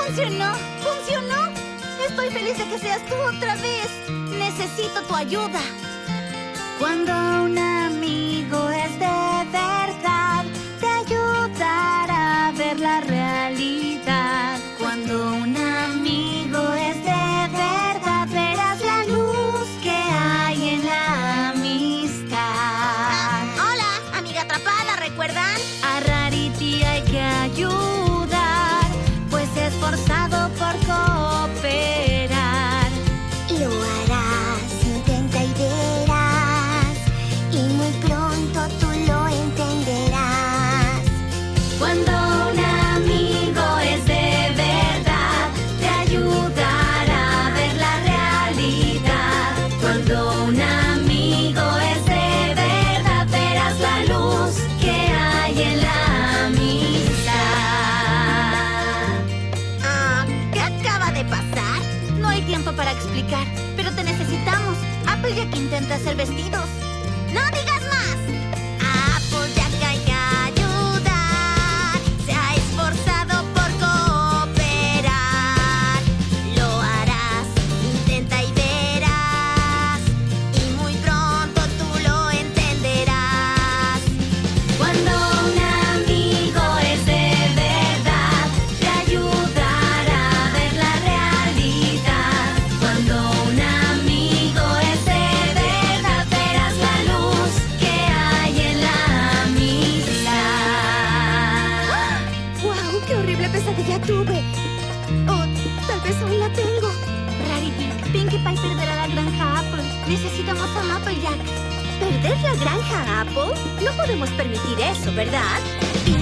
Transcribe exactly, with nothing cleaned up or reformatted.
¡Funcionó! ¡Funcionó! Estoy feliz de que seas tú otra vez. Necesito tu ayuda. Cuando un amigo es de verdad, te ayudará a ver la realidad. Cuando un amigo es de verdad, verás la luz que hay en la amistad. Ah, hola, amiga atrapada, ¿recuerdan? A Rarity hay que ayudar, pues se ha esforzado por cooperar. Lo harás, intenta y verás, y muy pronto tú lo entenderás. Cuando un amigo es de verdad, te ayudará a ver la realidad. Cuando un amigo es de verdad, verás la luz que hay en la amistad. Ah, ¿qué acaba de pasar? No hay tiempo para explicar, pero te necesitamos. Applejack intenta hacer vestidos. ¡No digas más! A Applejack hay que ayudar. Se ha esforzado por cooperar. Lo harás, intenta y verás. Y muy pronto tú lo entenderás. Cuando un amigo es de verdad, te ayudará a ver la realidad. Cuando un amigo es de verdad, verás la luz que hay en la amistad. ¡Guau! ¡Qué horrible pesadilla tuve! O tal vez aún la tengo. Rarity, Pinkie Pie perderá la granja Apple. Necesitamos a Applejack. ¿Perder la granja Apple? No podemos permitir eso, ¿verdad? Y